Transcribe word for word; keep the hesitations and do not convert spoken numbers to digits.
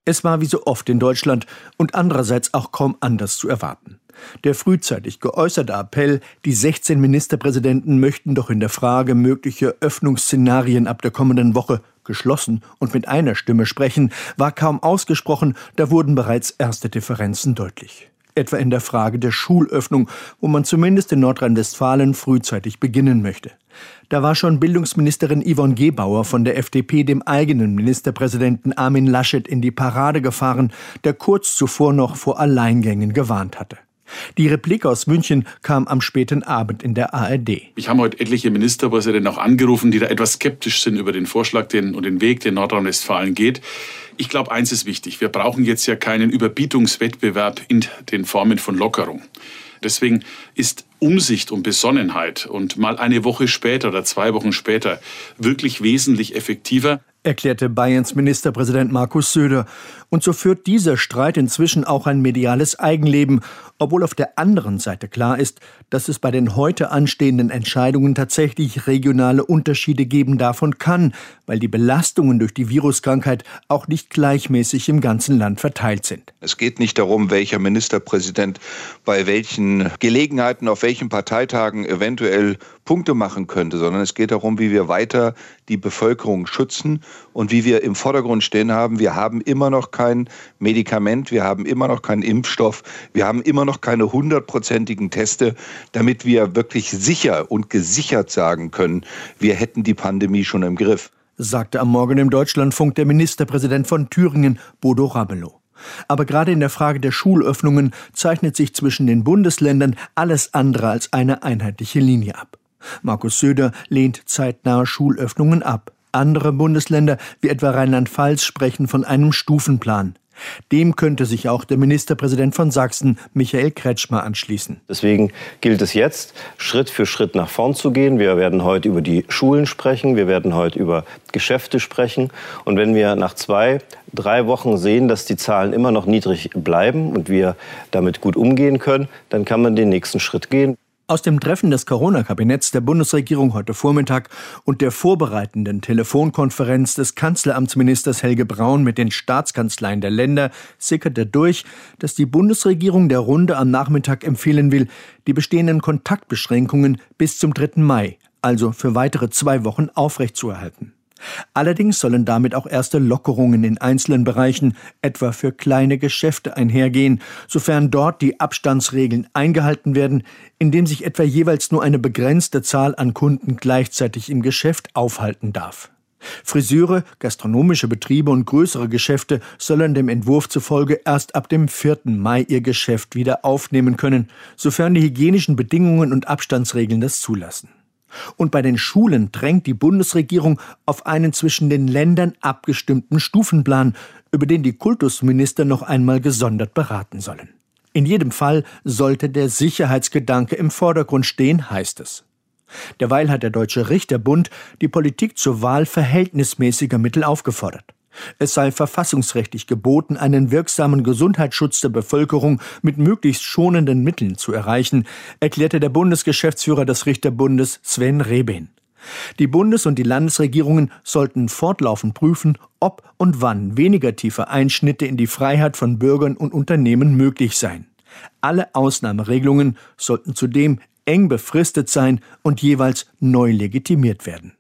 Es war wie so oft in Deutschland und andererseits auch kaum anders zu erwarten. Der frühzeitig geäußerte Appell, die sechzehn Ministerpräsidenten möchten doch in der Frage möglicher Öffnungsszenarien ab der kommenden Woche geschlossen und mit einer Stimme sprechen, war kaum ausgesprochen, da wurden bereits erste Differenzen deutlich. Etwa in der Frage der Schulöffnung, wo man zumindest in Nordrhein-Westfalen frühzeitig beginnen möchte. Da war schon Bildungsministerin Yvonne Gebauer von der F D P dem eigenen Ministerpräsidenten Armin Laschet in die Parade gefahren, der kurz zuvor noch vor Alleingängen gewarnt hatte. Die Replik aus München kam am späten Abend in der A R D. Ich habe heute etliche Ministerpräsidenten auch angerufen, die da etwas skeptisch sind über den Vorschlag den, und den Weg, den Nordrhein-Westfalen geht. Ich glaube, eins ist wichtig. Wir brauchen jetzt ja keinen Überbietungswettbewerb in den Formen von Lockerung. Deswegen ist Umsicht und Besonnenheit und mal eine Woche später oder zwei Wochen später wirklich wesentlich effektiver, erklärte Bayerns Ministerpräsident Markus Söder. Und so führt dieser Streit inzwischen auch ein mediales Eigenleben, obwohl auf der anderen Seite klar ist, dass es bei den heute anstehenden Entscheidungen tatsächlich regionale Unterschiede geben darf und kann, weil die Belastungen durch die Viruskrankheit auch nicht gleichmäßig im ganzen Land verteilt sind. Es geht nicht darum, welcher Ministerpräsident bei welchen Gelegenheiten, auf welchen Parteitagen eventuell Punkte machen könnte, sondern es geht darum, wie wir weiter die Bevölkerung schützen und wie wir im Vordergrund stehen haben, wir haben immer noch kein Medikament, wir haben immer noch keinen Impfstoff, wir haben immer noch keine hundertprozentigen Teste, damit wir wirklich sicher und gesichert sagen können, wir hätten die Pandemie schon im Griff, sagte am Morgen im Deutschlandfunk der Ministerpräsident von Thüringen, Bodo Ramelow. Aber gerade in der Frage der Schulöffnungen zeichnet sich zwischen den Bundesländern alles andere als eine einheitliche Linie ab. Markus Söder lehnt zeitnahe Schulöffnungen ab. Andere Bundesländer, wie etwa Rheinland-Pfalz, sprechen von einem Stufenplan. Dem könnte sich auch der Ministerpräsident von Sachsen, Michael Kretschmer, anschließen. Deswegen gilt es jetzt, Schritt für Schritt nach vorn zu gehen. Wir werden heute über die Schulen sprechen, wir werden heute über Geschäfte sprechen. Und wenn wir nach zwei, drei Wochen sehen, dass die Zahlen immer noch niedrig bleiben und wir damit gut umgehen können, dann kann man den nächsten Schritt gehen. Aus dem Treffen des Corona-Kabinetts der Bundesregierung heute Vormittag und der vorbereitenden Telefonkonferenz des Kanzleramtsministers Helge Braun mit den Staatskanzleien der Länder sickerte durch, dass die Bundesregierung der Runde am Nachmittag empfehlen will, die bestehenden Kontaktbeschränkungen bis zum dritten Mai, also für weitere zwei Wochen, aufrechtzuerhalten. Allerdings sollen damit auch erste Lockerungen in einzelnen Bereichen, etwa für kleine Geschäfte, einhergehen, sofern dort die Abstandsregeln eingehalten werden, indem sich etwa jeweils nur eine begrenzte Zahl an Kunden gleichzeitig im Geschäft aufhalten darf. Friseure, gastronomische Betriebe und größere Geschäfte sollen dem Entwurf zufolge erst ab dem vierten Mai ihr Geschäft wieder aufnehmen können, sofern die hygienischen Bedingungen und Abstandsregeln das zulassen. Und bei den Schulen drängt die Bundesregierung auf einen zwischen den Ländern abgestimmten Stufenplan, über den die Kultusminister noch einmal gesondert beraten sollen. In jedem Fall sollte der Sicherheitsgedanke im Vordergrund stehen, heißt es. Derweil hat der Deutsche Richterbund die Politik zur Wahl verhältnismäßiger Mittel aufgefordert. Es sei verfassungsrechtlich geboten, einen wirksamen Gesundheitsschutz der Bevölkerung mit möglichst schonenden Mitteln zu erreichen, erklärte der Bundesgeschäftsführer des Richterbundes Sven Rehben. Die Bundes- und die Landesregierungen sollten fortlaufend prüfen, ob und wann weniger tiefe Einschnitte in die Freiheit von Bürgern und Unternehmen möglich seien. Alle Ausnahmeregelungen sollten zudem eng befristet sein und jeweils neu legitimiert werden.